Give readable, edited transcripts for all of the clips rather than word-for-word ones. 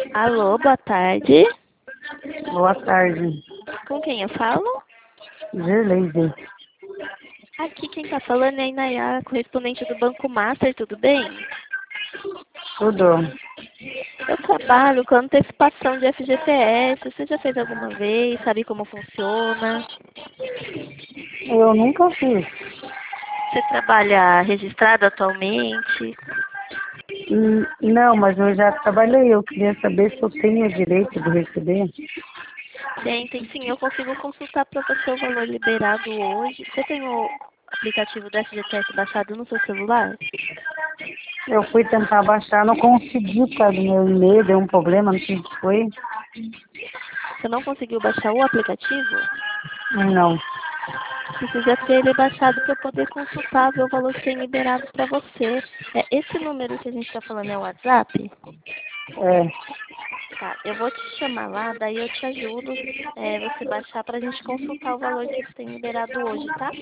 Alô, boa tarde. Boa tarde, Com quem eu falo? Gerleide. Aqui quem tá falando é a Inayara, correspondente do Banco Master, tudo bem? Tudo. Eu trabalho com antecipação de FGTS. Você já fez alguma vez? Sabe como funciona? Eu nunca fiz. Você trabalha registrado atualmente? Não, mas eu já trabalhei. Eu queria saber se eu tenho direito de receber. Tem sim. Eu consigo consultar para você o valor liberado hoje. Você tem o aplicativo do FGTS baixado no seu celular? Eu fui tentar baixar, não consegui por causa do meu e-mail, deu um problema, não sei o que foi. Você não conseguiu baixar o aplicativo? Não. Precisa ter ele baixado para poder consultar, ver o valor que tem liberado para você. Esse número que a gente está falando é o WhatsApp? É, Tá, eu vou te chamar lá, daí eu te ajudo você baixar para a gente consultar o valor que você tem liberado hoje, tá?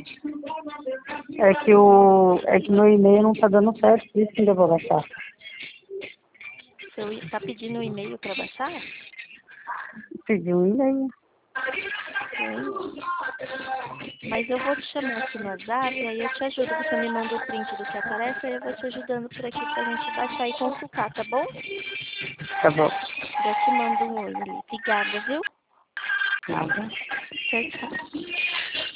é que meu e-mail não tá dando certo, por isso que eu vou baixar. Você tá pedindo um e-mail para baixar? Pedi um e-mail. Sim. Mas eu vou te chamar aqui no WhatsApp, aí eu te ajudo. Você me manda o print do que aparece, aí eu vou te ajudando por aqui pra gente baixar e consultar, tá bom? Tá bom. Já te mando um oi ali. Obrigada, viu? Nada. Tchau, tchau.